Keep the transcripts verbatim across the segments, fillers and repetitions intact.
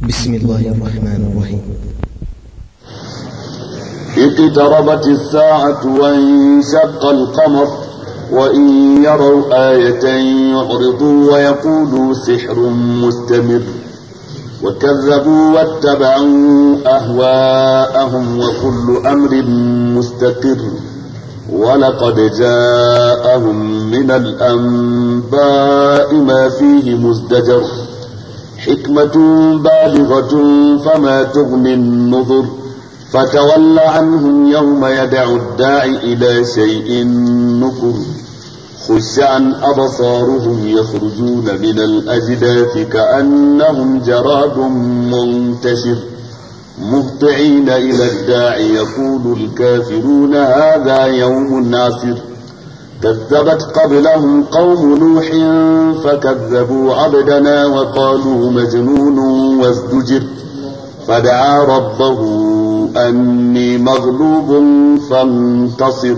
بسم الله الرحمن الرحيم. اقتربت الساعة وانشق القمر وإن يروا آية يعرضوا ويقولوا سحر مستمر وكذبوا واتبعوا أهواءهم وكل أمر مستقر ولقد جاءهم من الأنباء ما فيه مزدجر حكمة بالغة فما تغني النذر فتول عنهم يوم يدعو الداعي إلى شيء نكر خش عن أبصارهم يخرجون من الأجداث كأنهم جراد منتشر مهطعين إلى الداعي يقول الكافرون هذا يوم عسر كذبت قبلهم قوم نوح فكذبوا عبدنا وقالوا مجنون وازدجر فدعا ربه أني مغلوب فانتصر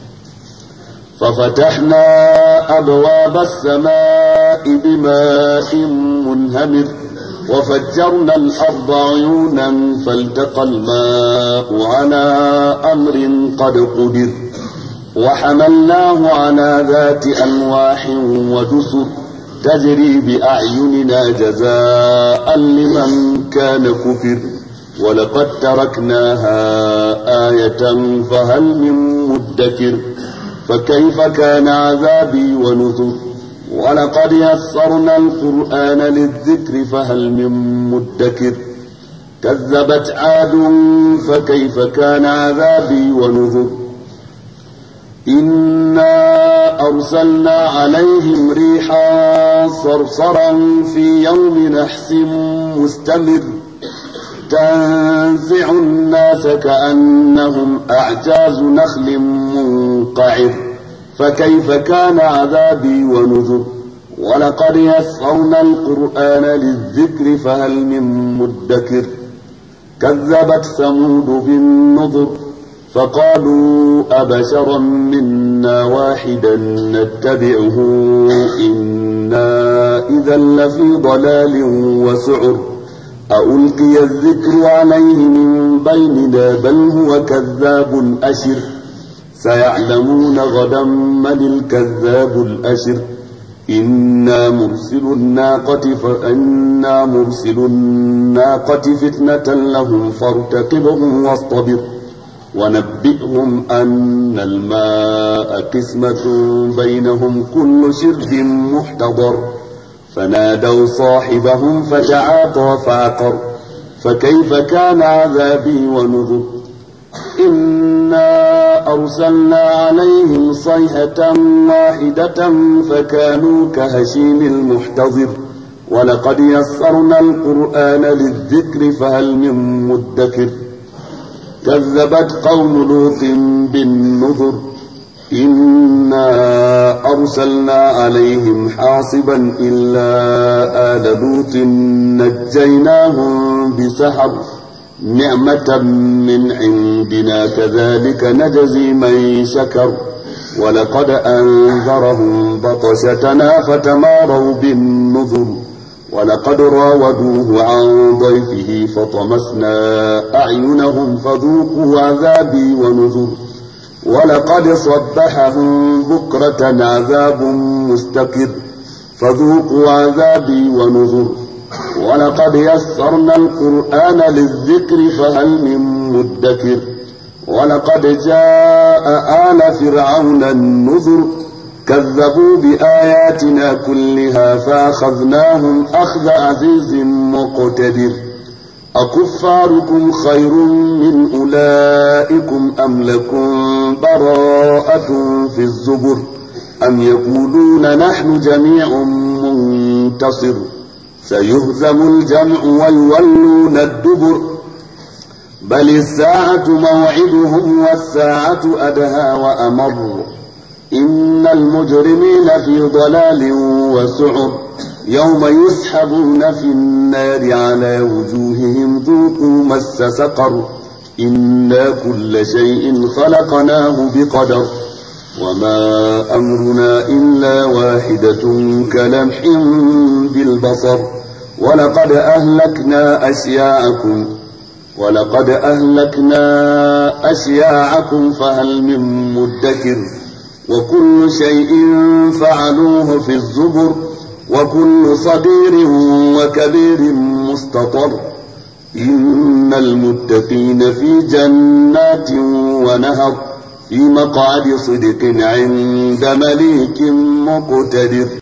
ففتحنا أبواب السماء بماء منهمر وفجرنا الأرض عيونا فالتقى الماء على أمر قد قدر وحملناه على ذات ألواح ودسر تجري بأعيننا جزاء لمن كان كفر ولقد تركناها آية فهل من مدكر فكيف كان عذابي ونذر ولقد يسرنا القرآن للذكر فهل من مدكر كذبت عاد فكيف كان عذابي ونذر إنا أرسلنا عليهم ريحا صرصرا في يوم نحس مستمر تنزع الناس كأنهم أعجاز نخل منقعر فكيف كان عذابي ونذر ولقد يسرنا القرآن للذكر فهل من مدكر كذبت ثمود بالنذر فقالوا أبشرا منا واحدا نتبعه إنا إذا لفي ضلال وسعر ألقي الذكر عليه من بيننا بل هو كذاب أشر سيعلمون غدا من الكذاب الأشر إنا مرسل الناقة فإنا مرسل الناقة فتنة لهم فارتقبهم واصطبر ونبئهم أن الماء قسمة بينهم كل شرب محتضر فنادوا صاحبهم فتعاطى فعقر فكيف كان عذابي ونذر إنا أرسلنا عليهم صيحة واحدة فكانوا كهشيم المحتضر ولقد يسرنا القرآن للذكر فهل من مدكر كذبت قوم لوط بالنذر إنا أرسلنا عليهم حاصبا إلا آل لوط نجيناهم بسحر نعمة من عندنا كذلك نجزي من شكر ولقد أنذرهم بطشتنا فتماروا بالنذر ولقد راودوه عن ضيفه فطمسنا أعينهم فذوقوا عذابي ونذر ولقد صبحهم بكرة عذاب مستقر فذوقوا عذابي ونذر ولقد يسرنا القرآن للذكر فهل من مدكر ولقد جاء آل فرعون النذر كذبوا بآياتنا كلها فأخذناهم أخذ عزيز مقتدر أكفاركم خير من أولئكم أم لكم براءة في الزبر أم يقولون نحن جميع منتصر سيهزم الجمع ويولون الدبر بل الساعة موعدهم والساعة أدهى وأمر إن المجرمين في ضلال وسعر يوم يسحبون في النار على وجوههم ذوقوا مس سقر إنا كل شيء خلقناه بقدر وما أمرنا إلا واحدة كلمح بالبصر ولقد أهلكنا أشياءكم ولقد أهلكنا أشياءكم فهل من مدكر وكل شيء فعلوه في الزبر وكل صغير وكبير مستطر إن المتقين في جنات ونهر في مقعد صدق عند مليك مقتدر.